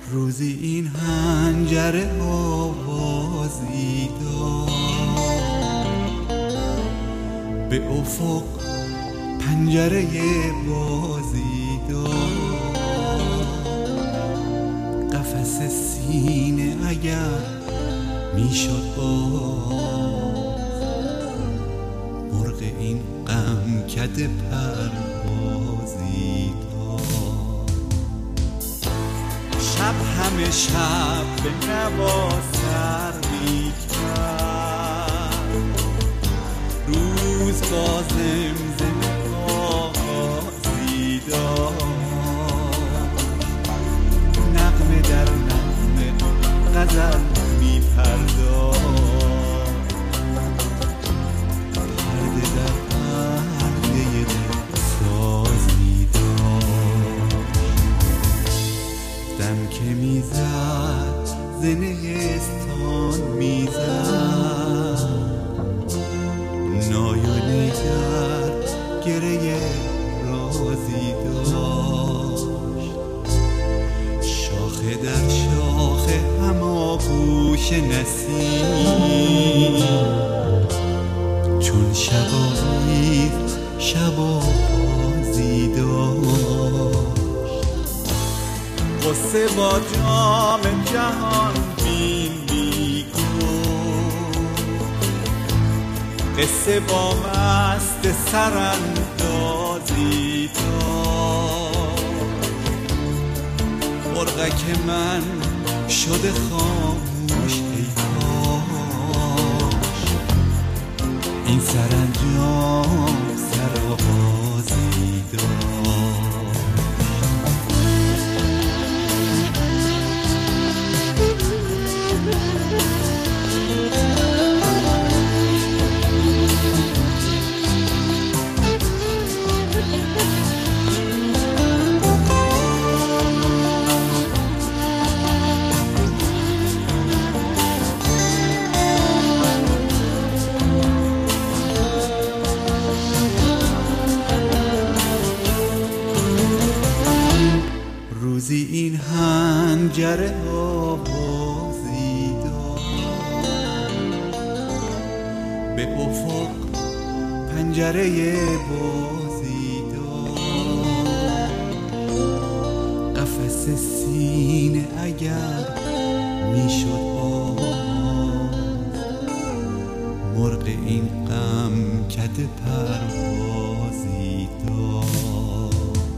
روزی این حنجره آوازی داد، به افق پنجره بازی داد. قفس سینه اگر میشد باز، مرغ این غمکده پروازی داد. شب همه شب به نوا سر میکرد، روز با زمزم آغازی داد. نغمه در نغمه غزل میپرداخت، پرده در پرده دل سازی داشت. دم که میزد زنهستان میزد، نایونی در گره رازی داشت. شاخه در شاخه هماغوش نسیم، چون شبانیز شبازی داشت. قصه با جام جهان بین میگفت، قصه با مست سراندازی داد. مرغک من شده خاموش ای کاش، این سرانجام سرآغازی داد. روزی این حنجره آوازی داد، به افق پنجره بازی داد. قفس سینه اگر میشد باز، مرغ این غمکده پروازی داد.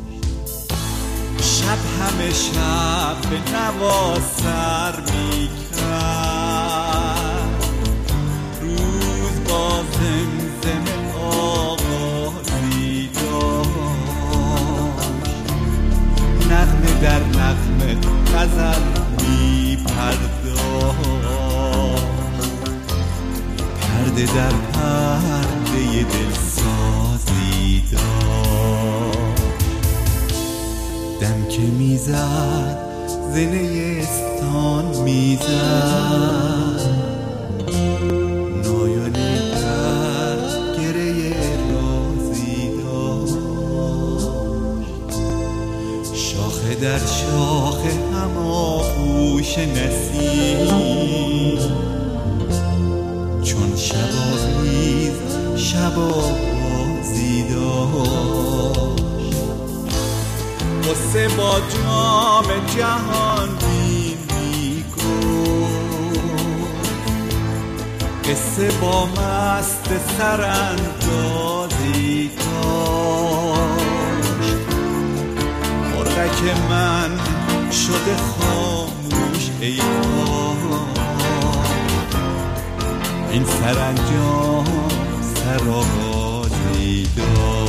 شب همه شب به نوا سر میکرد، روز با زمزم آغازی داشت. نغمه در نغمه غزل میپرداخت، پرده در پرده دل سازی داشت. دم که میزد زنهستان میزد، نایونی در گره رازی داشت. شاخه در شاخه هماغوش نسیم، چون شباویز شبابازی داشت. قصه با جام جهان بین میگفت، قصه با مست سراندازی داشت. مرغک من شده خاموش ای کاش، این سرانجام سرآغازی داشت.